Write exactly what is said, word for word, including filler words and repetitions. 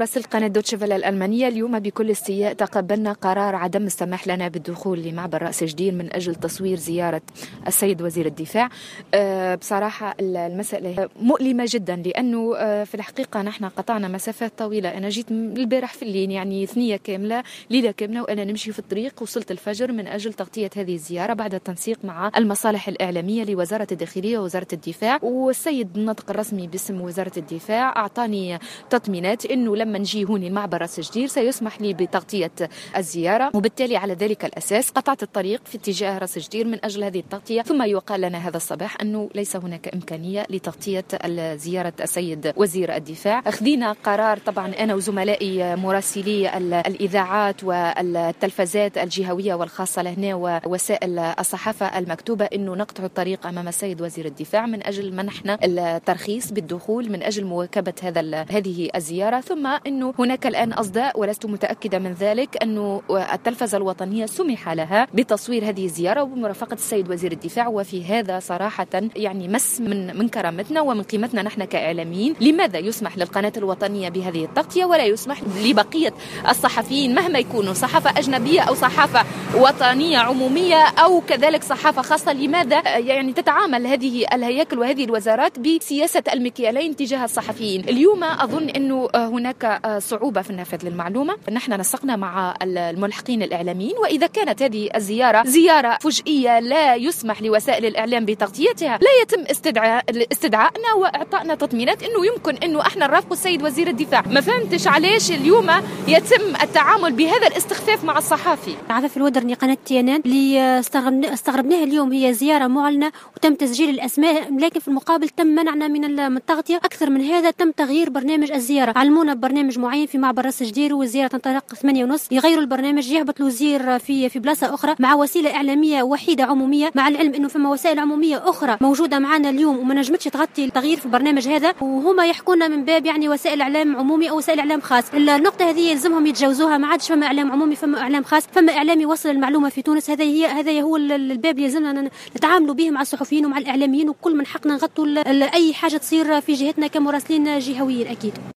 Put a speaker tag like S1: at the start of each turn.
S1: مراسل قناة دوتشي فيلا الألمانية. اليوم بكل استياء تقبلنا قرار عدم السماح لنا بالدخول لمعبر رأس جدير من أجل تصوير زيارة السيد وزير الدفاع. أه بصراحة المسألة مؤلمة جدا، لأنه أه في الحقيقة نحن قطعنا مسافات طويلة. أنا جيت البارح في الليل، يعني ثنية كاملة، ليلة كاملة وأنا نمشي في الطريق. وصلت الفجر من أجل تغطية هذه الزيارة بعد التنسيق مع المصالح الإعلامية لوزارة الداخلية ووزارة الدفاع. والسيد الناطق الرسمي باسم وزارة الدفاع أعطاني تطمينات أنه لما نجي هوني المعبر راس جدير سيسمح لي بتغطية الزيارة، وبالتالي على ذلك الأساس قطعت الطريق في اتجاه راس جدير من أجل هذه التغطية. ثم يقال لنا هذا الصباح أنه ليس هناك إمكانية لتغطية زيارة السيد وزير الدفاع. أخذنا قرار طبعا أنا وزملائي مراسلي الإذاعات والتلفزات الجهوية والخاصة لهنا ووسائل الصحافة المكتوبة أنه نقطع الطريق أمام السيد وزير الدفاع من أجل منحنا الترخيص بالدخول من أجل مواكبة هذا هذه الزيارة. ثم أنه هناك الآن أصداء، ولست متأكدة من ذلك، أنه التلفزة الوطنية سمح لها بتصوير هذه الزيارة وبمرافقة السيد وزير الدفاع. وفي هذا صراحة يعني مس من من كرامتنا ومن قيمتنا نحن كإعلاميين. لماذا يسمح للقناة الوطنية بهذه التغطية ولا يسمح لبقية الصحفيين مهما يكونوا صحافة أجنبية أو صحافة وطنية عمومية أو كذلك صحافة خاصة؟ لماذا يعني تتعامل هذه الهياكل وهذه الوزارات بسياسة المكيالين تجاه الصحفيين؟ اليوم أظن أنه هناك صعوبة في النفاذ للمعلومة. نحن نسقنا مع الملحقين الإعلاميين، وإذا كانت هذه الزيارة زيارة فجئية لا يسمح لوسائل الإعلام بتغطيتها لا يتم استدعاء استدعائنا وإعطائنا تطمينات أنه يمكن أنه احنا نرافق السيد وزير الدفاع. ما فهمتش علاش اليوم يتم التعامل بهذا الاستخفاف مع الصحافي.
S2: عفاف الودرني قناة تي ان ان اللي استغربناها اليوم هي زيارة معلنة وتم تسجيل الأسماء، لكن في المقابل تم منعنا من التغطية. أكثر من هذا تم تغيير برنامج الزيارة، علمونا ببرنامج معين في معبر راس جدير والزيارة تنطلق ثمانية ونص، يغيروا البرنامج، يهبط الوزير في في بلاصة أخرى مع وسيلة إعلامية وحيدة عمومية، مع العلم إنه فما وسائل عمومية أخرى موجودة معنا اليوم وما نجمتش تغطي التغيير في البرنامج هذا، وهما يحكونا من باب يعني وسائل إعلام عمومي أو وسائل إعلام خاص. النقطة هذه يلزمهم يتجاوزوها، ما عادش فما إعلام عمومي، فما إعلام خاص، فما إعلام يوصل المعلومة في تونس. هذا هي هذا هو الباب اللي يلزمنا نتعاملوا به مع الصحفيين ومع الإعلاميين، وكل من حقنا نغطوا أي حاجة تصير في جهتنا كمراسلين جهويين أكيد.